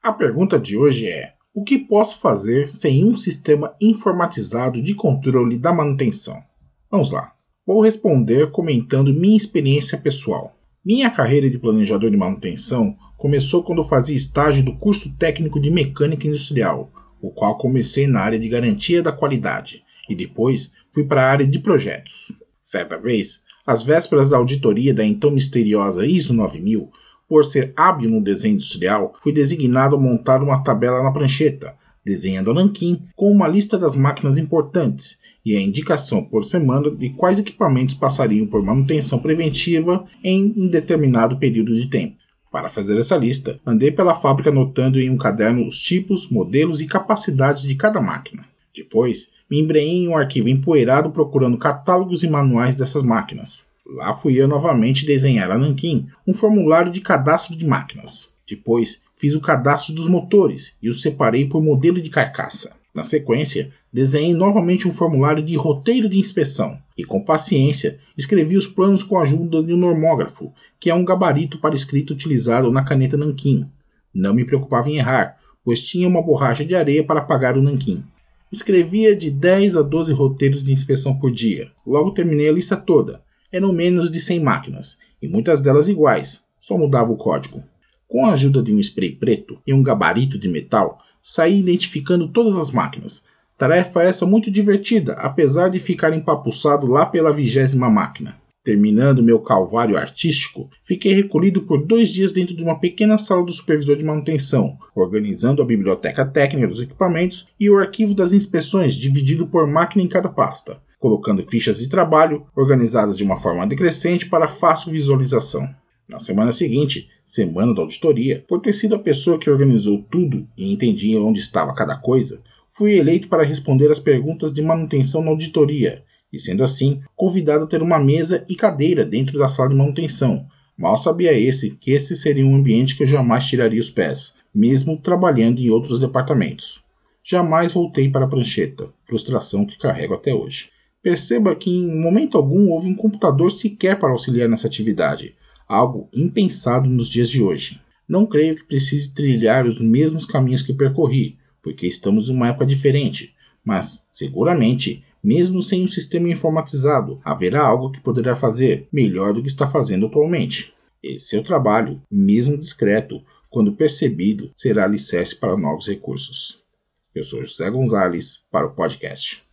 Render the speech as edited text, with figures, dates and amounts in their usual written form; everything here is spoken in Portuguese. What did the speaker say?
A pergunta de hoje é: o que posso fazer sem um sistema informatizado de controle da manutenção? Vamos lá. Vou responder comentando minha experiência pessoal. Minha carreira de planejador de manutenção começou quando fazia estágio do curso técnico de mecânica industrial, o qual comecei na área de garantia da qualidade e depois fui para a área de projetos. Certa vez, às vésperas da auditoria da então misteriosa ISO 9000, por ser hábil no desenho industrial, fui designado a montar uma tabela na prancheta, desenhando a nanquim com uma lista das máquinas importantes e a indicação por semana de quais equipamentos passariam por manutenção preventiva em um determinado período de tempo. Para fazer essa lista, andei pela fábrica anotando em um caderno os tipos, modelos e capacidades de cada máquina. Depois, me embrenhei em um arquivo empoeirado procurando catálogos e manuais dessas máquinas. Lá fui eu novamente desenhar a nanquim, um formulário de cadastro de máquinas. Depois, fiz o cadastro dos motores e os separei por modelo de carcaça. Na sequência, desenhei novamente um formulário de roteiro de inspeção e, com paciência, escrevi os planos com a ajuda de um normógrafo, que é um gabarito para escrita utilizado na caneta nanquim. Não me preocupava em errar, pois tinha uma borracha de areia para apagar o nanquim. Escrevia de 10 a 12 roteiros de inspeção por dia. Logo terminei a lista toda. Eram menos de 100 máquinas, e muitas delas iguais, só mudava o código. Com a ajuda de um spray preto e um gabarito de metal, saí identificando todas as máquinas. Tarefa essa muito divertida, apesar de ficar empapuçado lá pela 20ª máquina. Terminando meu calvário artístico, fiquei recolhido por 2 dias dentro de uma pequena sala do supervisor de manutenção, organizando a biblioteca técnica dos equipamentos e o arquivo das inspeções dividido por máquina em cada pasta, colocando fichas de trabalho organizadas de uma forma decrescente para fácil visualização. Na semana seguinte, semana da auditoria, por ter sido a pessoa que organizou tudo e entendia onde estava cada coisa, fui eleito para responder às perguntas de manutenção na auditoria, e sendo assim, convidado a ter uma mesa e cadeira dentro da sala de manutenção. Mal sabia que esse seria um ambiente que eu jamais tiraria os pés, mesmo trabalhando em outros departamentos. Jamais voltei para a prancheta, frustração que carrego até hoje. Perceba que em momento algum houve um computador sequer para auxiliar nessa atividade, algo impensado nos dias de hoje. Não creio que precise trilhar os mesmos caminhos que percorri, porque estamos em uma época diferente, mas, seguramente, mesmo sem um sistema informatizado, haverá algo que poderá fazer melhor do que está fazendo atualmente. Esse seu trabalho, mesmo discreto, quando percebido, será alicerce para novos recursos. Eu sou José Gonzalez para o podcast.